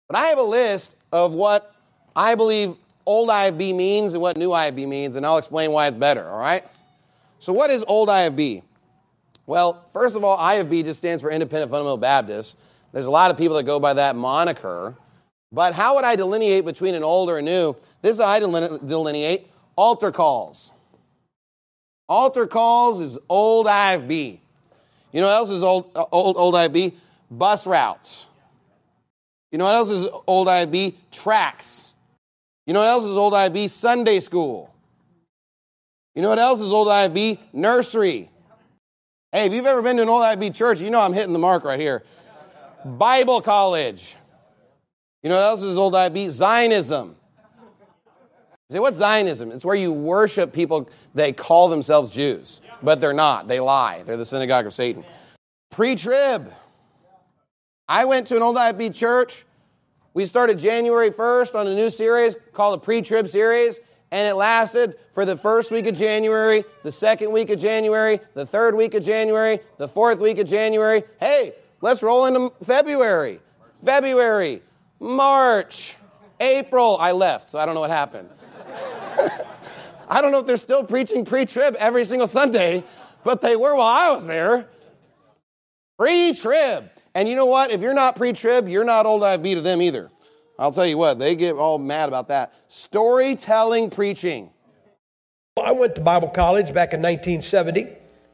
But I have a list of what I believe old IFB means and what new IFB means, and I'll explain why it's better, all right? So what is old IFB? Well, first of all, IFB just stands for Independent Fundamental Baptist. There's a lot of people that go by that moniker. But how would I delineate between an old or a new? This is how I delineate altar calls. Altar calls is old IFB. You know what else is old IFB? Bus routes. You know what else is old IFB? Tracks. You know what else is old IFB? Sunday school. You know what else is old IFB? Nursery. Hey, if you've ever been to an old IFB church, you know I'm hitting the mark right here. Bible college. You know what else is old IFB? Zionism. You say, what's Zionism? It's where you worship people, they call themselves Jews, but they're not. They lie. They're the synagogue of Satan. Pre-trib. I went to an old IFB church. We started January 1st on a new series called the Pre-trib series, and it lasted for the first week of January, the second week of January, the third week of January, the fourth week of January. Hey, let's roll into February. March, April. I left, so I don't know what happened. I don't know if they're still preaching pre-trib every single Sunday, but they were while I was there. Pre-trib. And you know what? If you're not pre-trib, you're not old IFB to them either. I'll tell you what, they get all mad about that. Storytelling preaching. I went to Bible college back in 1970.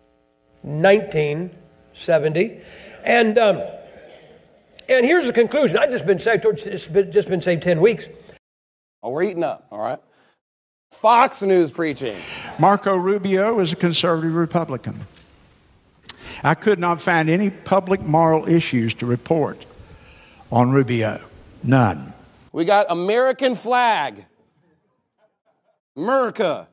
And here's the conclusion. I've just been saved 10 weeks. Oh, we're eating up, all right? Fox News preaching. Marco Rubio is a conservative Republican. I could not find any public moral issues to report on Rubio. None. We got American flag. America.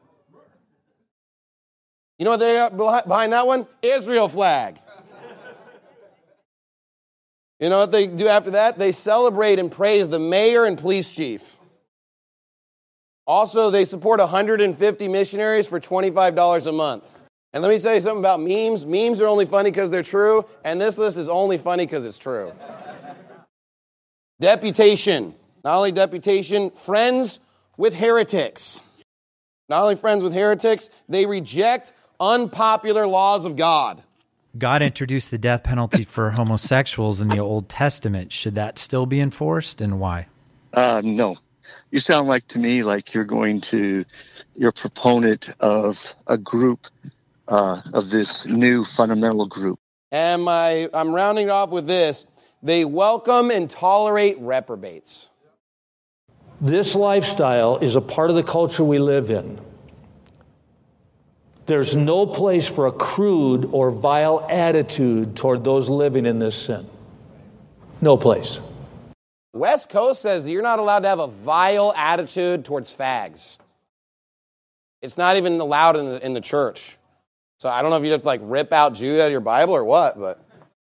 You know what they got behind that one? Israel flag. You know what they do after that? They celebrate and praise the mayor and police chief. Also, they support 150 missionaries for $25 a month. And let me tell you something about memes. Memes are only funny because they're true, and this list is only funny because it's true. Deputation. Not only deputation, friends with heretics. Not only friends with heretics, they reject unpopular laws of God. God introduced the death penalty for homosexuals in the Old Testament. Should that still be enforced, and why? No. You sound to me like you're a proponent of a group, of this new fundamental group. And I'm rounding off with this. They welcome and tolerate reprobates. This lifestyle is a part of the culture we live in. There's no place for a crude or vile attitude toward those living in this sin. No place. West Coast says you're not allowed to have a vile attitude towards fags. It's not even allowed in the church. So I don't know if you have to rip out Jude out of your Bible or what, but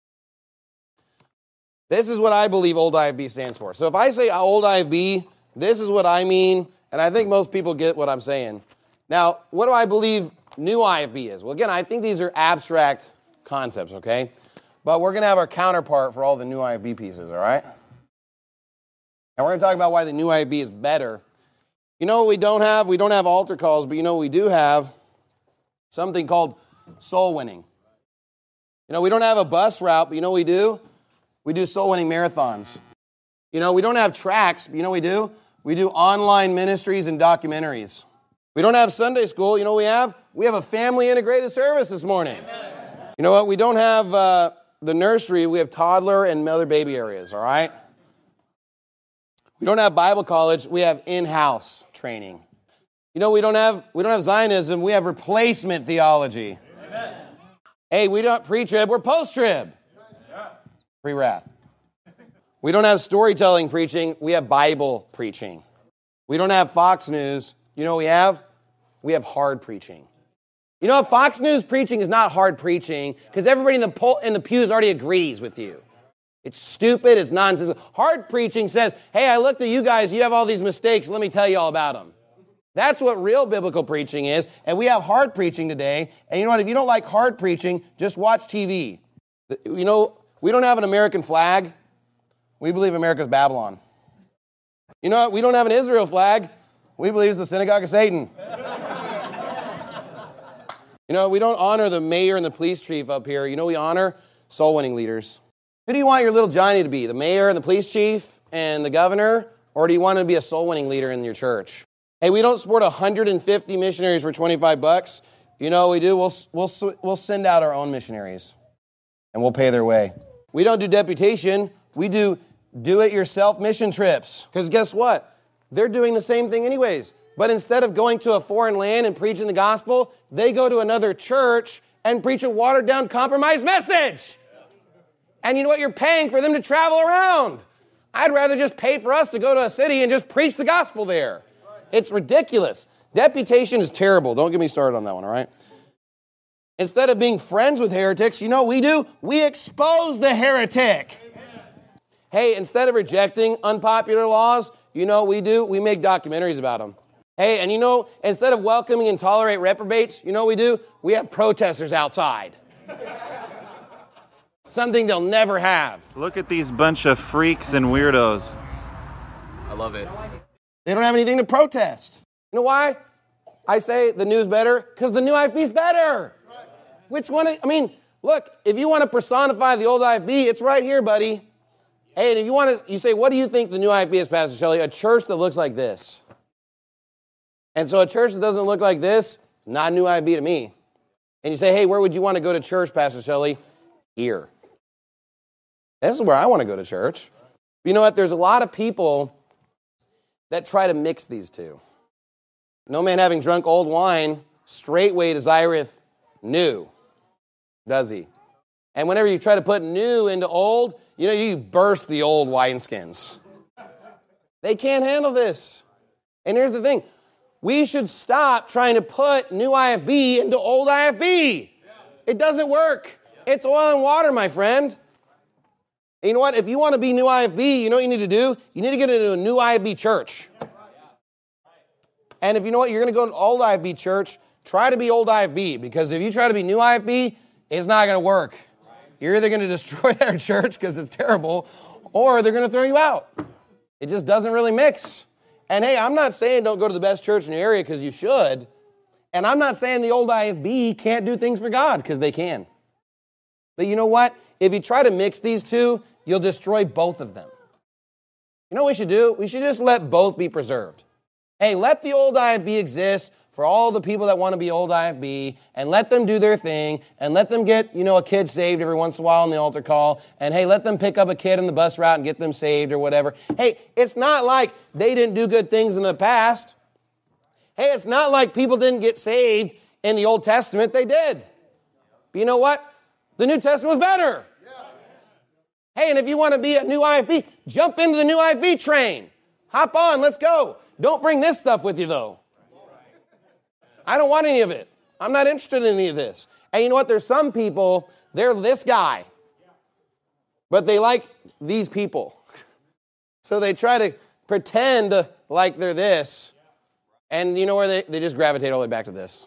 this is what I believe old IFB stands for. So if I say old IFB, this is what I mean, and I think most people get what I'm saying. Now, what do I believe new IFB is? Well, again, I think these are abstract concepts, okay? But we're going to have our counterpart for all the new IFB pieces, all right? And we're going to talk about why the new IFB is better. You know what we don't have? We don't have altar calls, but you know what we do have? Something called soul winning. You know, we don't have a bus route, but you know what we do? We do soul winning marathons. You know, we don't have tracks, but you know what we do? We do online ministries and documentaries. We don't have Sunday school. You know what we have? We have a family integrated service this morning. Amen. You know what? We don't have the nursery. We have toddler and mother baby areas, all right? We don't have Bible college. We have in-house training. You know, we don't have Zionism. We have replacement theology. Amen. Hey, we don't pre-trib. We're post-trib. Yeah. Pre-wrath. We don't have storytelling preaching. We have Bible preaching. We don't have Fox News. You know what we have? We have hard preaching. You know, Fox News preaching is not hard preaching because everybody in the pews already agrees with you. It's stupid. It's nonsense. Hard preaching says, hey, I looked at you guys. You have all these mistakes. Let me tell you all about them. That's what real biblical preaching is. And we have hard preaching today. And you know what? If you don't like hard preaching, just watch TV. You know, we don't have an American flag. We believe America's Babylon. You know what? We don't have an Israel flag. We believe it's the synagogue of Satan. You know, we don't honor the mayor and the police chief up here. You know, we honor soul-winning leaders. Who do you want your little Johnny to be? The mayor and the police chief and the governor? Or do you want him to be a soul-winning leader in your church? Hey, we don't support 150 missionaries for $25. You know what we do? We'll send out our own missionaries, and we'll pay their way. We don't do deputation. We do it-yourself mission trips. Because guess what? They're doing the same thing anyways. But instead of going to a foreign land and preaching the gospel, they go to another church and preach a watered-down, compromised message. And you know what? You're paying for them to travel around. I'd rather just pay for us to go to a city and just preach the gospel there. It's ridiculous. Deputation is terrible. Don't get me started on that one, all right? Instead of being friends with heretics, you know what we do? We expose the heretic. Hey, instead of rejecting unpopular laws, you know what we do? We make documentaries about them. Hey, and you know, instead of welcoming and tolerate reprobates, you know what we do? We have protesters outside. Something they'll never have. Look at these bunch of freaks and weirdos. I love it. They don't have anything to protest. You know why I say the new's better? Because the new IFB's better. Which one? I mean, look, if you want to personify the old IFB, it's right here, buddy. Hey, and if you want to, you say, what do you think the new IFB is, Pastor Shelley? A church that looks like this. And so a church that doesn't look like this, not a new IFB to me. And you say, hey, where would you want to go to church, Pastor Shelley? Here. This is where I want to go to church. You know what? There's a lot of people that try to mix these two. No man having drunk old wine straightway desireth new, does he? And whenever you try to put new into old, you know, you burst the old wineskins. They can't handle this. And here's the thing. We should stop trying to put new IFB into old IFB. It doesn't work. It's oil and water, my friend. And you know what? If you want to be new IFB, you know what you need to do? You need to get into a new IFB church. And if you know what, you're going to go to old IFB church, try to be old IFB. Because if you try to be new IFB, it's not going to work. You're either going to destroy their church because it's terrible, or they're going to throw you out. It just doesn't really mix. And hey, I'm not saying don't go to the best church in your area because you should. And I'm not saying the old IFB can't do things for God because they can. But you know what? If you try to mix these two, you'll destroy both of them. You know what we should do? We should just let both be preserved. Hey, let the old IFB exist for all the people that want to be old IFB, and let them do their thing, and let them get, you know, a kid saved every once in a while on the altar call, and hey, let them pick up a kid on the bus route and get them saved or whatever. Hey, it's not like they didn't do good things in the past. Hey, it's not like people didn't get saved in the Old Testament. They did. But you know what? The New Testament was better. Hey, and if you want to be a new IFB, jump into the new IFB train. Hop on, let's go. Don't bring this stuff with you, though. I don't want any of it. I'm not interested in any of this. And you know what? There's some people, they're this guy, but they like these people. So they try to pretend like they're this, and you know where they just gravitate all the way back to this.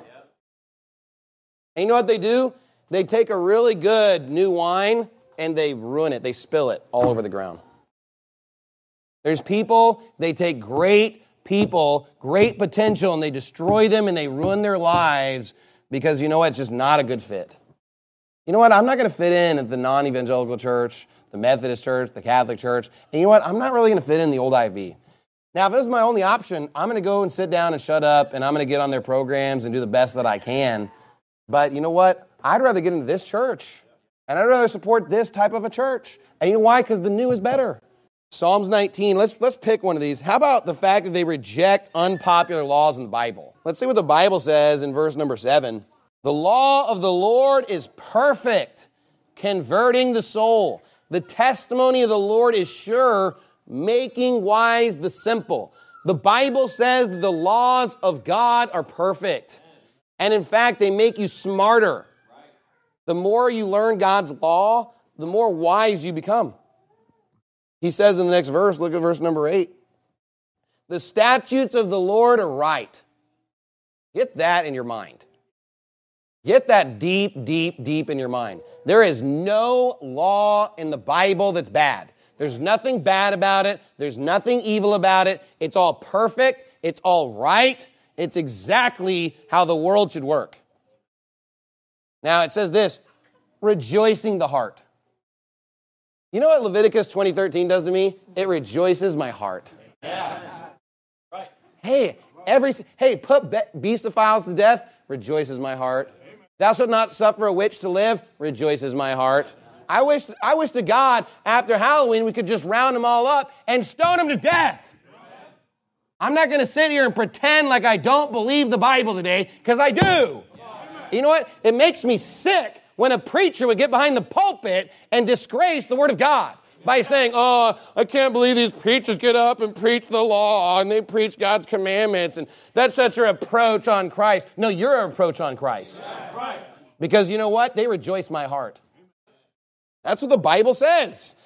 And you know what they do? They take a really good new wine, and they ruin it. They spill it all over the ground. There's people, they take great people, great potential, and they destroy them and they ruin their lives because, you know what, it's just not a good fit. You know what, I'm not going to fit in at the non-evangelical church, the Methodist church, the Catholic church, and you know what, I'm not really going to fit in the old IFB. Now, if this is my only option, I'm going to go and sit down and shut up, and I'm going to get on their programs and do the best that I can. But you know what, I'd rather get into this church, and I'd rather support this type of a church. And you know why? Because the new is better. Psalms 19, let's pick one of these. How about the fact that they reject unpopular laws in the Bible? Let's see what the Bible says in verse number 7. The law of the Lord is perfect, converting the soul. The testimony of the Lord is sure, making wise the simple. The Bible says that the laws of God are perfect. And in fact, they make you smarter. The more you learn God's law, the more wise you become. He says in the next verse, look at verse number 8. The statutes of the Lord are right. Get that in your mind. Get that deep, deep, deep in your mind. There is no law in the Bible that's bad. There's nothing bad about it. There's nothing evil about it. It's all perfect. It's all right. It's exactly how the world should work. Now it says this, rejoicing the heart. You know what Leviticus 20:13 does to me? It rejoices my heart. Yeah. Right. Hey, put beastophiles to death, rejoices my heart. Thou shalt not suffer a witch to live, rejoices my heart. I wish to God after Halloween we could just round them all up and stone them to death. I'm not going to sit here and pretend like I don't believe the Bible today, because I do. You know what? It makes me sick when a preacher would get behind the pulpit and disgrace the Word of God by saying, oh, I can't believe these preachers get up and preach the law and they preach God's commandments and that's such an approach on Christ. No, your approach on Christ. That's right. Because you know what? They rejoice my heart. That's what the Bible says.